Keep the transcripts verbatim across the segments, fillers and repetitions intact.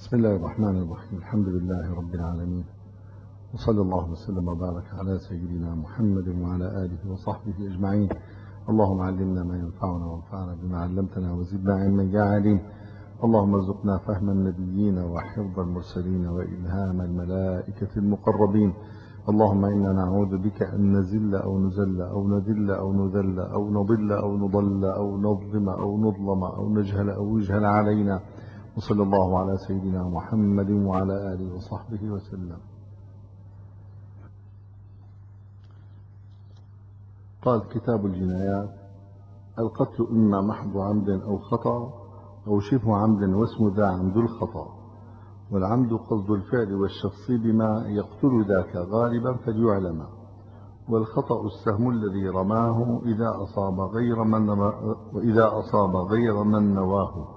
بسم الله الرحمن الرحيم. الحمد لله رب العالمين، وصلى الله وسلم وبارك على سيدنا محمد وعلى آله وصحبه أجمعين. اللهم علمنا ما ينفعنا وانفعنا بما علمتنا وزدنا علما يا عليم. اللهم ارزقنا فهم النبيين وحفظ المرسلين وإلهام الملائكة المقربين. اللهم إنا نعوذ بك أن نزل أو نزل أو نذل أو نذل أو نضل أو نضل أو نظلم أو نظلم أو نجهل أو يجهل علينا. وصلى الله على سيدنا محمد وعلى آله وصحبه وسلم. قال كتاب الجنايات: القتل إما محض عمد أو خطأ أو شبه عمد واسم ذا عمد الخطأ، والعمد قصد الفعل والشخص بما يقتل ذاك غالبا فليعلم، والخطأ السهم الذي رماه إذا أصاب غير من وإذا أصاب غير من نواه،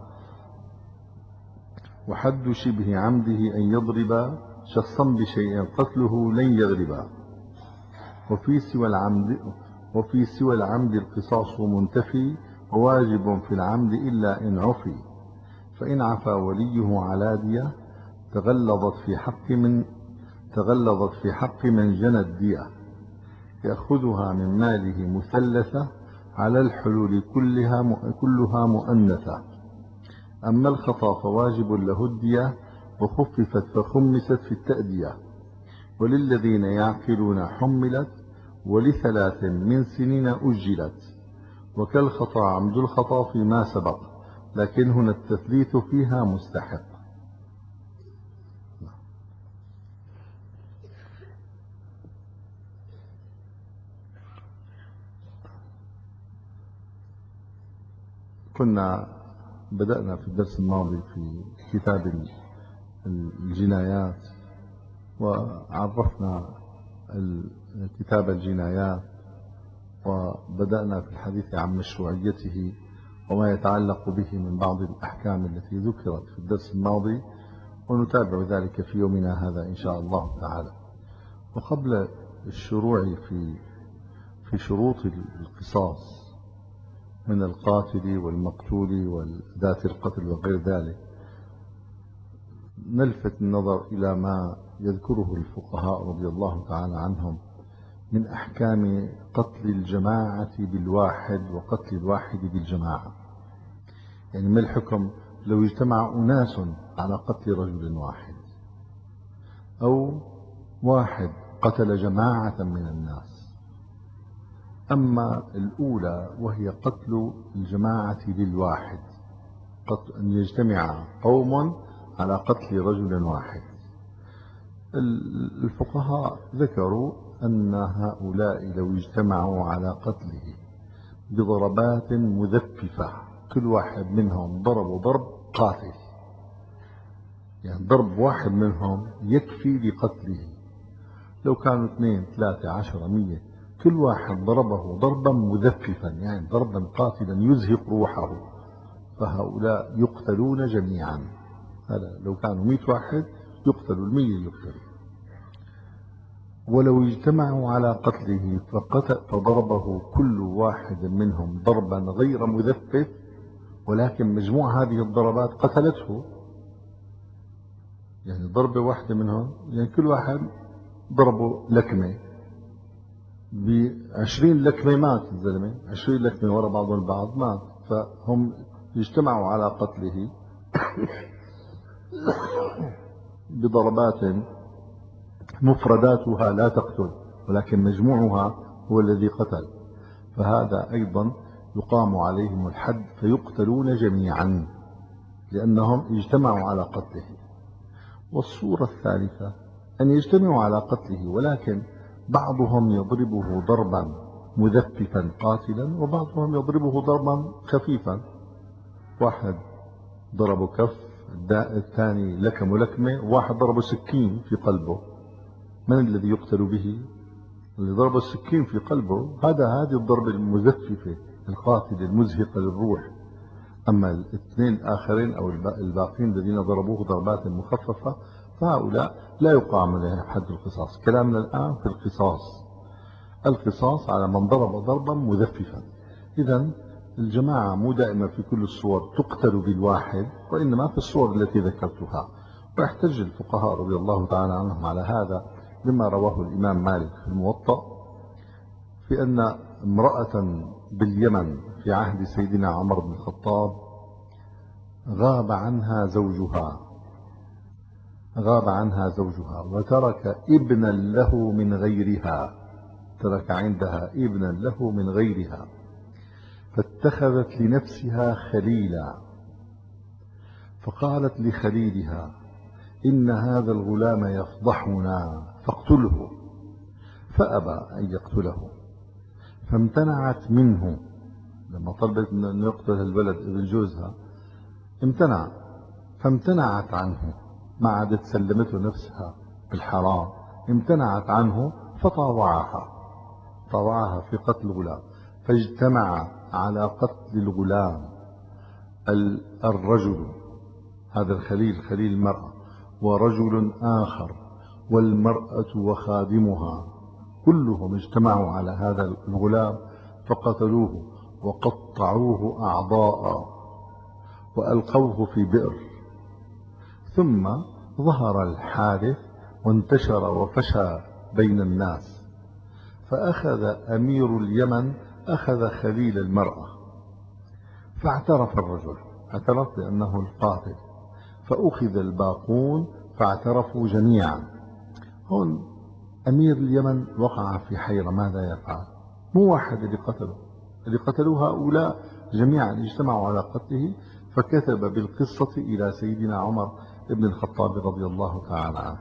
وحد شبه عمده أن يضرب شخصا بشيء قتله لن يغربا، وفي سوى العمد وفي سوى العمد القصاص منتفي، وواجب في العمد إلا إن عفي، فإن عفا وليه على دية تغلظت في حق من تغلظت في حق من جنى الدية، يأخذها من ماله مثلثة على الحلول كلها كلها مؤنثة. أما الخطأ فواجب له الدية، وخففت فخمست في التأدية، وللذين يعقلون حملت، ولثلاث من سنين أجلت، وكالخطأ عمد الخطأ فيما سبق، لكن هنا التثليث فيها مستحق. كنا بدأنا في الدرس الماضي في كتاب الجنايات، وعرفنا كتاب الجنايات، وبدأنا في الحديث عن مشروعيته وما يتعلق به من بعض الأحكام التي ذكرت في الدرس الماضي، ونتابع ذلك في يومنا هذا إن شاء الله تعالى. وقبل الشروع في في شروط القصاص من القاتل والمقتول وذات القتل وغير ذلك، نلفت النظر إلى ما يذكره الفقهاء رضي الله تعالى عنهم من أحكام قتل الجماعة بالواحد وقتل الواحد بالجماعة. يعني ما الحكم لو اجتمع أناس على قتل رجل واحد، أو واحد قتل جماعة من الناس؟ أما الأولى وهي قتل الجماعة بالواحد، قتل أن يجتمع قوم على قتل رجل واحد، الفقهاء ذكروا أن هؤلاء لو اجتمعوا على قتله بضربات مذففة، كل واحد منهم ضرب ضرب قاتل، يعني ضرب واحد منهم يكفي لقتله. لو كانوا اثنين ثلاثة عشرة مية، كل واحد ضربه ضربا مذففا، يعني ضربا قاتلا يزهق روحه، فهؤلاء يقتلون جميعا. هذا لو كانوا مئة واحد يقتلوا، المية يقتلوا. ولو اجتمعوا على قتله فضربه كل واحد منهم ضربا غير مذفف، ولكن مجموع هذه الضربات قتلته، يعني ضربة واحدة منهم، يعني كل واحد ضربه لكمة، بعشرين لكمة مات الزلمة، عشرين لكمة ورا بعضهم البعض مات. فهم اجتمعوا على قتله بضربات مفرداتها لا تقتل، ولكن مجموعها هو الذي قتل، فهذا أيضا يقام عليهم الحد فيقتلون جميعا لأنهم اجتمعوا على قتله. والصورة الثالثة أن يجتمعوا على قتله، ولكن بعضهم يضربه ضربا مذففا قاتلا، وبعضهم يضربه ضربا خفيفا، واحد ضربه كف، الثاني لكم لكمة، وواحد ضربه سكين في قلبه. من الذي يقتل به؟ اللي ضرب السكين في قلبه، هذا هذه الضربة المزففة القاتلة المزهقة للروح. أما الاثنين الآخرين أو الباقين الذين ضربوه ضربات مخففة، فهؤلاء لا يقام عليهم حد القصاص. كلامنا الآن في القصاص، القصاص على من ضرب ضربا مذففا. إذا الجماعة مو دائما في كل الصور تقتل بالواحد، وإنما في الصور التي ذكرتها. ويحتج الفقهاء رضي الله تعالى عنهم على هذا بما رواه الإمام مالك في الموطأ في أن امرأة باليمن في عهد سيدنا عمر بن الخطاب غاب عنها زوجها غاب عنها زوجها وترك ابنا له من غيرها، ترك عندها ابنا له من غيرها، فاتخذت لنفسها خليلا، فقالت لخليلها: إن هذا الغلام يفضحنا فاقتله، فأبى أن يقتله، فامتنعت منه. لما طلبت أن يقتل الولد ابن جوزها امتنع، فامتنعت عنه، ما عادت سلمته نفسها بالحرام، امتنعت عنه، فطاوعها طاوعها في قتل الغلام، فاجتمع على قتل الغلام الرجل هذا الخليل خليل المرأة ورجل آخر والمرأة وخادمها، كلهم اجتمعوا على هذا الغلام فقتلوه وقطعوه أعضاء وألقوه في بئر. ثم ظهر الحادث وانتشر وفشى بين الناس، فأخذ أمير اليمن أخذ خليل المرأة، فاعترف الرجل، اعترف بأنه القاتل، فأخذ الباقون فاعترفوا جميعا. هون أمير اليمن وقع في حيرة، ماذا يفعل؟ مو واحد اللي قتله، اللي قتلوا هؤلاء جميعا اجتمعوا على قتله، فكتب بالقصة إلى سيدنا عمر بن الخطاب رضي الله تعالى عنه،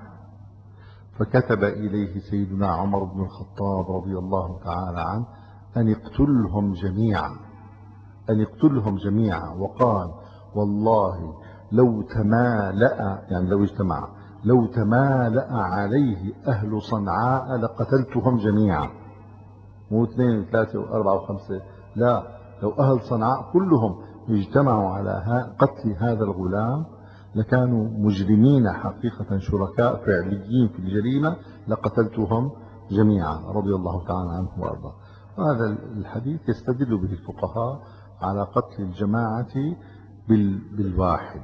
فكتب إليه سيدنا عمر بن الخطاب رضي الله تعالى عنه أن يقتلهم جميعا، أن يقتلهم جميعا، وقال: والله لو تمالأ، يعني لو اجتمع، لو تمالأ عليه أهل صنعاء لقتلتهم جميعا، مو اثنين وثلاثة وأربعة وخمسة، لا، لو أهل صنعاء كلهم اجتمعوا على قتل هذا الغلام لكانوا مجرمين حقيقة، شركاء فعليين في الجريمة، لقتلتهم جميعا رضي الله تعالى عنه وأرضاه. وهذا الحديث يستدل به الفقهاء على قتل الجماعة بالواحد.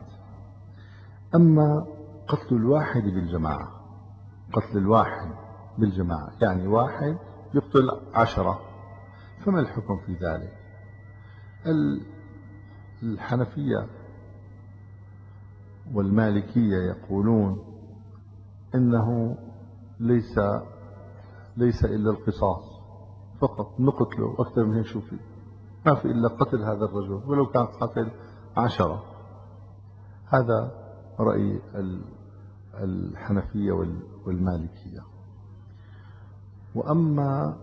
أما قتل الواحد بالجماعة، قتل الواحد بالجماعة يعني واحد يقتل عشرة، فما الحكم في ذلك؟ الحنفية والمالكية يقولون إنه ليس ليس إلا القصاص فقط، نقتله أكثر من هيك شو في، ما في إلا قتل هذا الرجل ولو كان قتل عشرة. هذا رأي الحنفية والمالكية. وأما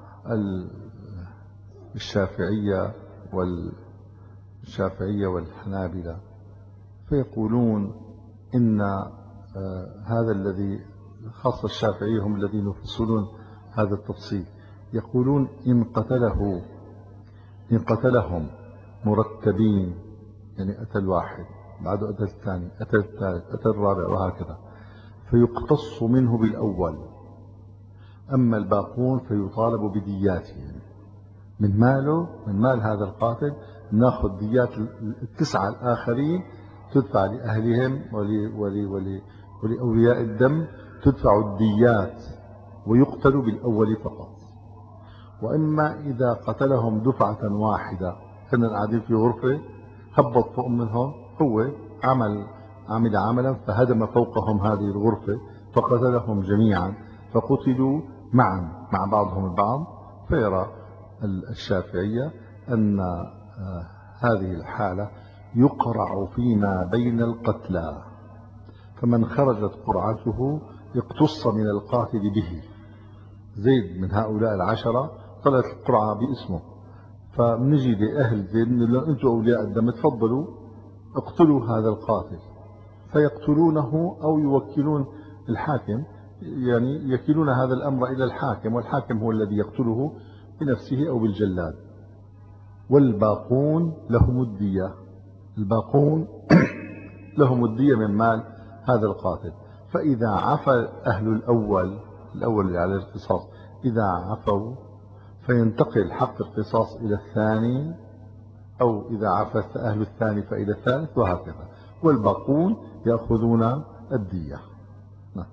الشافعية والشافعية والحنابلة فيقولون إن هذا الذي خاصة الشافعية هم الذين يفصلون هذا التفصيل، يقولون إن قتله إن قتلهم مرتبين، يعني أتى الواحد بعده أتى الثاني أتى الثالث أتى الرابع وهكذا، فيقتص منه بالأول، أما الباقون فيطالب بدياتهم من ماله، من مال هذا القاتل، ناخذ ديات التسعة الآخرين تدفع لأهلهم ولي ولي ولي ولأولياء الدم، تدفع الديات ويقتل بالأول فقط. وإما إذا قتلهم دفعة واحدة، كنا قاعدين في غرفة هبط فوق منهم، هو عمل عمل عملا فهدم فوقهم هذه الغرفة فقتلهم جميعا، فقتلوا معا مع بعضهم البعض. فيرى الشافعية أن هذه الحالة يقرع فيما بين القتلى، فمن خرجت قرعته اقتص من القاتل به. زيد من هؤلاء العشرة طلعت القرعة باسمه، فبنجي لأهل زيد بنقول لهم أنتم أولياء الدم تفضلوا اقتلوا هذا القاتل، فيقتلونه أو يوكلون الحاكم، يعني يكلون هذا الأمر إلى الحاكم، والحاكم هو الذي يقتله بنفسه أو بالجلاد. والباقون لهم الدية، الباقون لهم الدية من مال هذا القاتل. فإذا عفى أهل الأول الأول اللي عليه القصاص، إذا عفوا فينتقل حق القصاص إلى الثاني، أو إذا عفى أهل الثاني فإلى الثالث وهكذا، والباقون يأخذون الدية. نعم.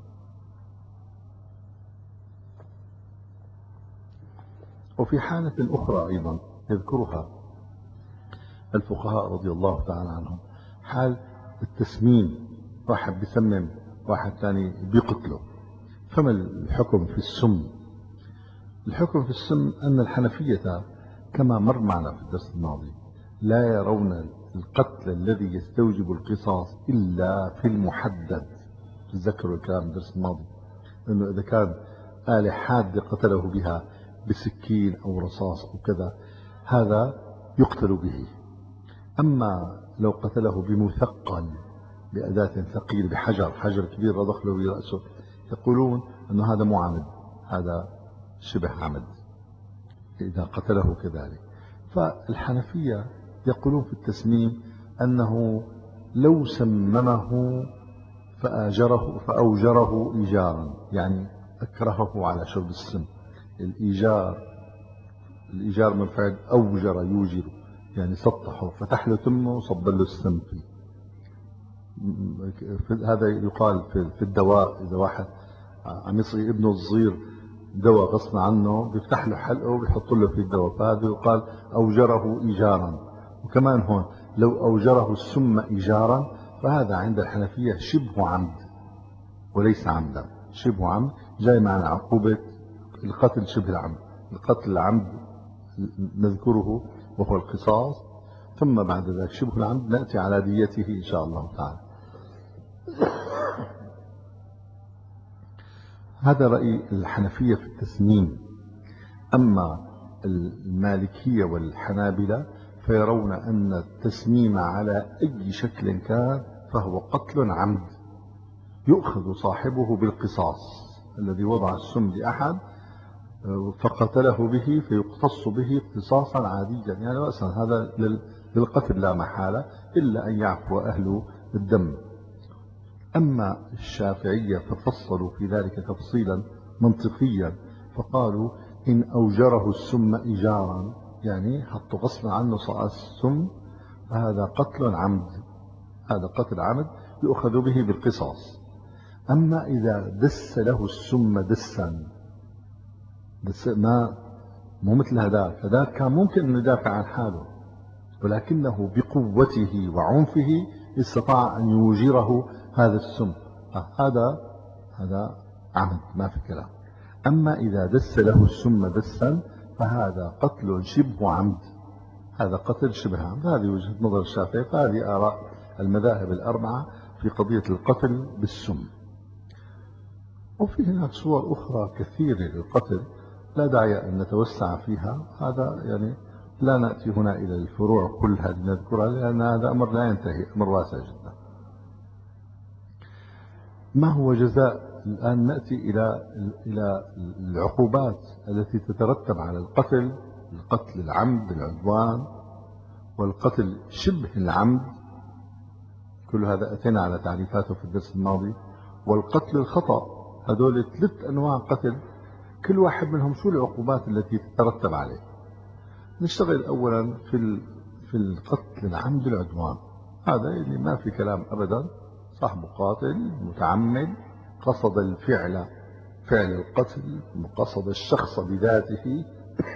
وفي حالة أخرى أيضا يذكرها الفقهاء رضي الله تعالى عنهم، حال التسميم، واحد بيسمم واحد ثاني بيقتله، فما الحكم في السم؟ الحكم في السم أن الحنفية كما مر معنا في الدرس الماضي لا يرون القتل الذي يستوجب القصاص إلا في المحدد. تذكروا الكلام الدرس الماضي أنه إذا كان آلة حادة قتله بها بسكين أو رصاص أو كذا هذا يقتل به. أما لو قتله بمثقل بأداة ثقيل بحجر، حجر كبير رضخ له برأسه، يقولون أنه هذا مو عمد، هذا شبه عمد إذا قتله كذلك. فالحنفية يقولون في التسميم أنه لو سممه فآجره فأوجره إيجارا، يعني أكرهه على شرب السم. الإيجار الإيجار من فعل أوجر يوجر، يعني سطحه فتح له تمه وصب له السم فيه. هذا يقال في الدواء، إذا واحد عم يصغي ابنه الصغير دواء غصب عنه بيفتح له حلقه وبيحط له في الدواء، فهذا يقال أوجره إيجارا. وكمان هون لو أوجره السم إيجارا فهذا عند الحنفية شبه عمد وليس عمدا. شبه عمد جاي معنا عقوبة القتل شبه العمد. القتل العمد نذكره وهو القصاص، ثم بعد ذلك شبه العمد نأتي على ديته إن شاء الله تعالى. هذا رأي الحنفية في التسميم. أما المالكية والحنابلة فيرون أن التسميم على أي شكل كان فهو قتل عمد، يؤخذ صاحبه بالقصاص. الذي وضع السم لأحد فقتله به فيقتص به اقتصاصا عاديا، يعني رأسا هذا للقتل لا محالة إلا أن يعفو أهل الدم. أما الشافعية ففصلوا في ذلك تفصيلا منطقيا، فقالوا إن أوجره السم إيجارا، يعني حطوا غصبا عنه صاع السم، فهذا قتل عمد، هذا قتل عمد يؤخذ به بالقصاص. أما إذا دس له السم دسا، دس ما مو مثل هذاك، هذاك كان ممكن أن يدافع عن حاله، ولكنه بقوته وعنفه استطاع أن يوجره هذا السم، هذا هذا عمد ما في كلام. أما إذا دس له السم دسا فهذا قتل شبه عمد، هذا قتل شبه عمد. هذه وجهة نظر الشافعي، فهذه آراء المذاهب الأربعة في قضية القتل بالسم. وفي هناك صور أخرى كثيرة للقتل لا داعي أن نتوسع فيها، هذا يعني لا نأتي هنا إلى الفروع كلها لنذكرها لأن هذا أمر لا ينتهي، أمر واسع جدا. ما هو جزاء؟ الآن نأتي إلى إلى العقوبات التي تترتب على القتل، القتل العمد العدوان، والقتل شبه العمد، كل هذا أتينا على تعريفاته في الدرس الماضي، والقتل الخطأ. هذول ثلاث أنواع قتل، كل واحد منهم شو العقوبات التي تترتب عليه. نشتغل أولا في في القتل العمد العدوان، هذا اللي ما في كلام أبدا، صاحب قاتل متعمد قصد الفعل فعل القتل وقصد الشخص بذاته،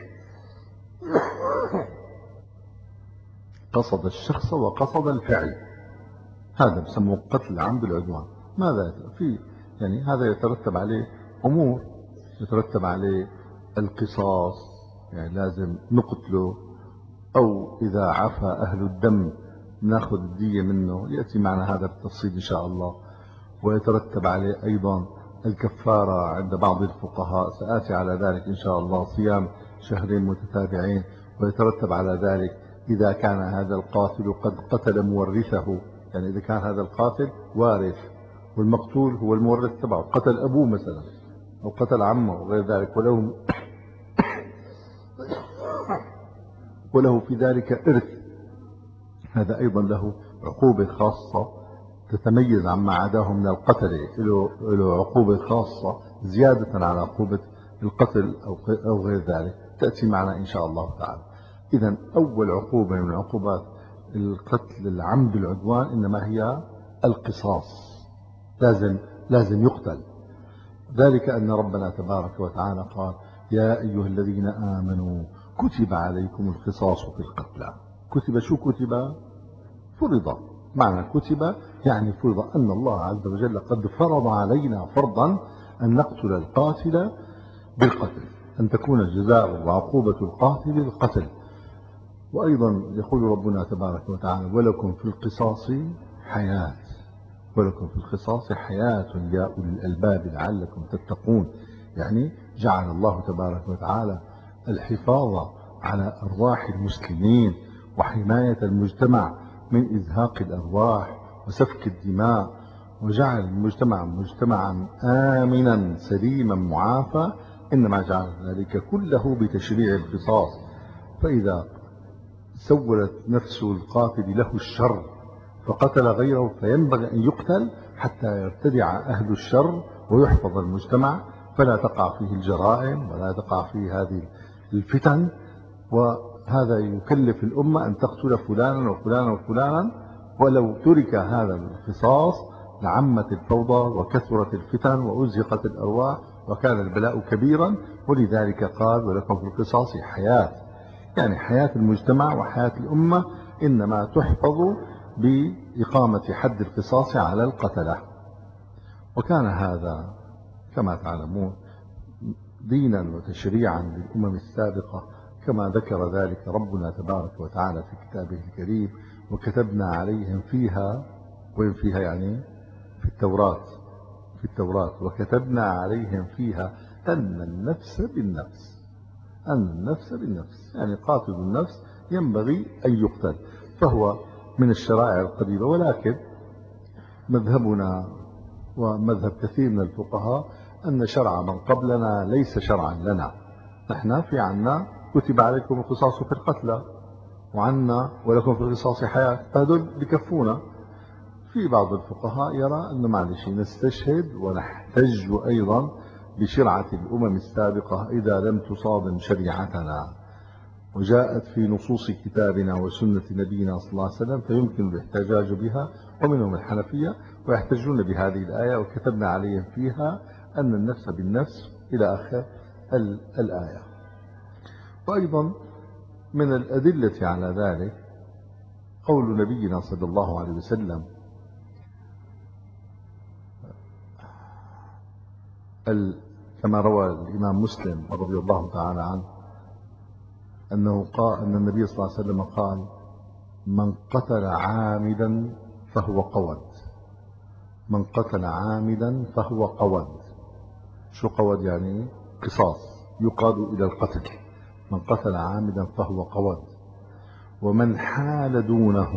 قصد الشخص وقصد الفعل، هذا بسموه قتل عمد العدوان. ماذا في يعني هذا يترتب عليه أمور، يترتب عليه القصاص، يعني لازم نقتله، أو إذا عفى أهل الدم ناخذ الدية منه، يأتي معنا هذا بالتفصيل إن شاء الله. ويترتب عليه أيضا الكفارة عند بعض الفقهاء، سآتي على ذلك إن شاء الله، صيام شهرين متتابعين. ويترتب على ذلك إذا كان هذا القاتل قد قتل مورثه، يعني إذا كان هذا القاتل وارث والمقتول هو المورث تبعه، قتل أبوه مثلا أو قتل عمه وغير ذلك، وله وله في ذلك إرث، هذا أيضا له عقوبة خاصة تتميز عما عداه من القتل، له عقوبة خاصة زيادة على عقوبة القتل أو غير ذلك، تأتي معنا إن شاء الله تعالى. إذن أول عقوبة من عقوبات القتل العمد العدوان إنما هي القصاص. لازم لازم يقتل. ذلك أن ربنا تبارك وتعالى قال: يا أيها الذين آمنوا كتب عليكم القصاص في القتلى. كتب، شو كتب؟ فرض. معنى كتب يعني فرض، أن الله عز وجل قد فرض علينا فرضا أن نقتل القاتل بالقتل، أن تكون الجزاء وعقوبة القاتل القتل. وأيضا يقول ربنا تبارك وتعالى: ولكم في القصاص حياة، ولكم في القصاص حياة يا أولي الألباب لعلكم تتقون. يعني جعل الله تبارك وتعالى الحفاظ على أرواح المسلمين وحماية المجتمع من إزهاق الأرواح وسفك الدماء، وجعل المجتمع مجتمعا آمنا سليما معافى، إنما جعل ذلك كله بتشريع القصاص. فإذا سولت نفس القاتل له الشر فقتل غيره فينبغي أن يقتل حتى يرتدع أهل الشر ويحفظ المجتمع، فلا تقع فيه الجرائم ولا تقع فيه هذه الفتن. وهذا يكلف الأمة أن تقتل فلانا وفلانا وفلانا، ولو ترك هذا القصاص لعمت الفوضى وكثرت الفتن وأزهقت الأرواح وكان البلاء كبيرا. ولذلك قال: ولكم في القصاص حياة، يعني حياة المجتمع وحياة الأمة إنما تحفظ بإقامة حد القصاص على القتلة. وكان هذا كما تعلمون دينا وتشريعا للأمم السابقة، كما ذكر ذلك ربنا تبارك وتعالى في كتابه الكريم: وكتبنا عليهم فيها، وين فيها يعني في التوراة، في التوراة وكتبنا عليهم فيها أن النفس بالنفس، أن النفس بالنفس، يعني قاتل النفس ينبغي أن يقتل. فهو من الشرائع القديمة. ولكن مذهبنا ومذهب كثير من الفقهاء أن شرع من قبلنا ليس شرعا لنا. نحن في عنا كتب عليكم القصاص في القتلى، وعنا ولكم في القصاص حياة، هذول بكفونا. في بعض الفقهاء يرى أن معلش نستشهد ونحتج أيضا بشرعة الأمم السابقة إذا لم تصادم شريعتنا وجاءت في نصوص كتابنا وسنة نبينا صلى الله عليه وسلم، فيمكن الاحتجاج بها. ومنهم الحنفية ويحتجون بهذه الآية: وكتبنا عليهم فيها أن النفس بالنفس إلى آخر الآية. وأيضا من الأدلة على ذلك قول نبينا صلى الله عليه وسلم: كما روى الإمام مسلم رضي الله تعالى عنه أنه قال أن النبي صلى الله عليه وسلم قال: من قتل عامدا فهو قود. من قتل عامدا فهو قود. شو قود يعني؟ قصاص، يقاد إلى القتل. من قتل عامدا فهو قود. ومن حال دونه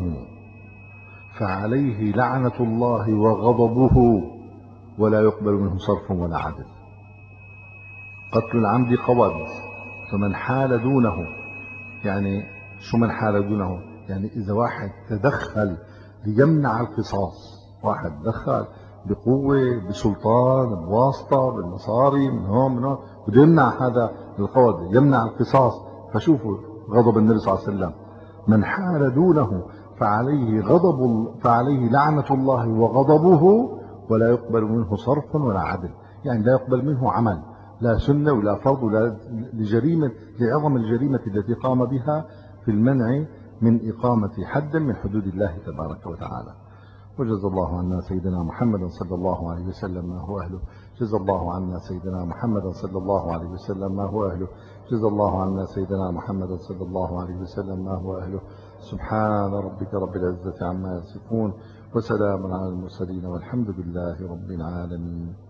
فعليه لعنة الله وغضبه ولا يقبل منه صرف ولا عدل. قتل العمد قود. فمن حال دونه، يعني شو من حال دونه؟ يعني إذا واحد تدخل ليمنع القصاص، واحد دخل بقوة بسلطان بواسطة بالمصاري من هون من هون بده يمنع هذا القود، يمنع القصاص. فشوفوا غضب النبي صلى الله عليه وسلم: من حال دونه فعليه غضب فعليه لعنة الله وغضبه ولا يقبل منه صرف ولا عدل. يعني لا يقبل منه عمل، لا سنة ولا فرض ولا لجريمة، لعظم الجريمة التي قام بها في المنع من إقامة حد من حدود الله تبارك وتعالى. وجزا الله عنا سيدنا محمد صلى الله عليه وسلم ما هو أهله. جزا الله عنا سيدنا محمد صلى الله عليه وسلم ما هو أهله. جزا الله عنا سيدنا محمد صلى الله عليه وسلم ما هو أهله. سبحان ربك رب العزة عما يصفون، وسلام على المرسلين، والحمد لله رب العالمين.